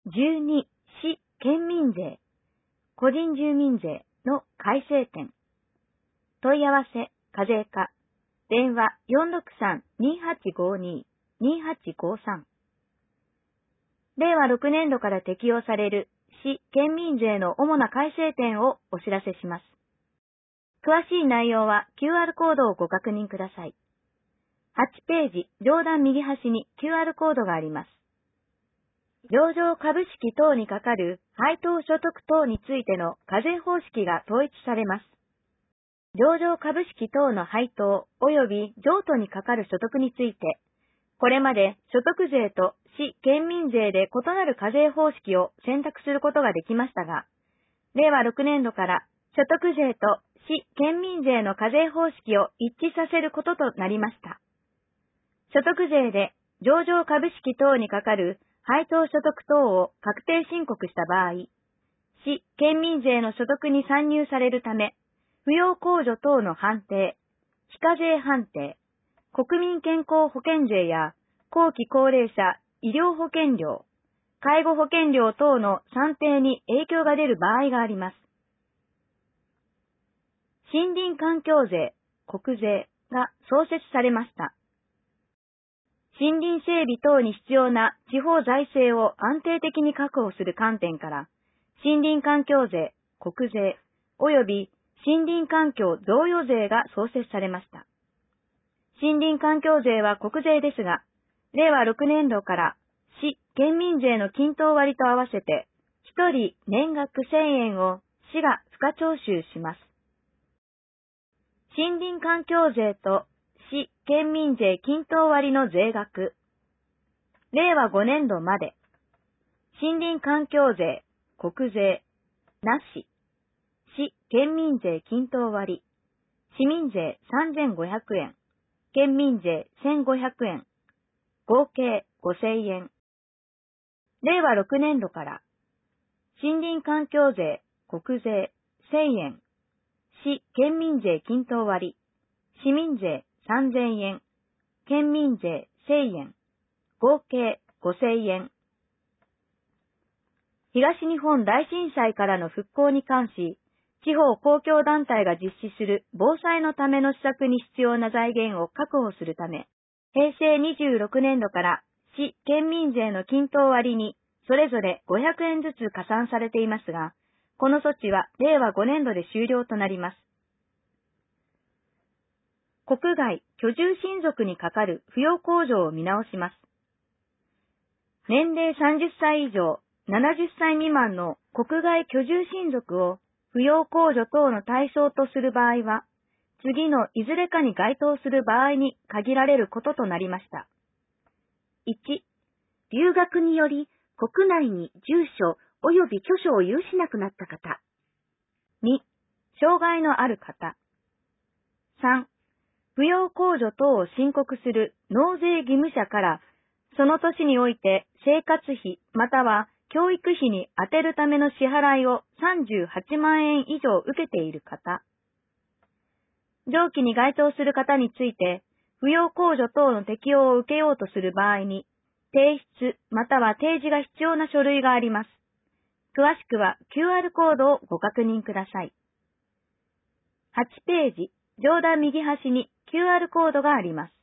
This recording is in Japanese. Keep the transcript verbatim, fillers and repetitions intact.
じゅうに、市県民税、個人住民税の改正点。問い合わせ、課税課。電話 よんろくさん にはちごに にはちごさん。れいわろくねんどから適用される市県民税の主な改正点をお知らせします。詳しい内容は キューアール コードをご確認ください。はちページ上段右端に キューアール コードがあります。上場株式等にかかる配当所得等についての課税方式が統一されます。上場株式等の配当及び譲渡にかかる所得について、これまで所得税と市県民税で異なる課税方式を選択することができましたが、れいわろくねんどから所得税と市県民税の課税方式を一致させることとなりました。所得税で上場株式等にかかる配当所得等を確定申告した場合、市県民税の所得に算入されるため、扶養控除等の判定、非課税判定、国民健康保険税や後期高齢者医療保険料、介護保険料等の算定に影響が出る場合があります。森林環境税、国税が創設されました。森林整備等に必要な地方財政を安定的に確保する観点から、森林環境税、国税、及び森林環境贈与税が創設されました。森林環境税は国税ですが、れいわろくねんどから市県民税の均等割と合わせて、ひとり年額せんえんを市が付加徴収します。森林環境税と市県民税均等割の税額。れいわごねんどまで、森林環境税、国税、なし、市県民税均等割、市民税さんぜんごひゃくえん、県民税せんごひゃくえん、合計ごせんえん。れいわろくねんどから、森林環境税、国税せんえん、市県民税均等割、市民税さんぜんえん、県民税せんえん、合計ごせんえん。東日本大震災からの復興に関し、地方公共団体が実施する防災のための施策に必要な財源を確保するため、へいせいにじゅうろくねんどから市県民税の均等割にそれぞれごひゃくえんずつ加算されていますが、この措置はれいわごねんどで終了となります。国外居住親族にかかる扶養控除を見直します。年齢さんじゅっさい以上、ななじゅっさい未満の国外居住親族を扶養控除等の対象とする場合は、次のいずれかに該当する場合に限られることとなりました。いち、留学により国内に住所及び居所を有しなくなった方。に、障害のある方。さん、扶養控除等を申告する納税義務者から、その年において生活費または教育費に充てるための支払いをさんじゅうはちまんえん以上受けている方。上記に該当する方について、扶養控除等の適用を受けようとする場合に、提出または提示が必要な書類があります。詳しくは キューアール コードをご確認ください。はちページ上段右端に キューアール コードがあります。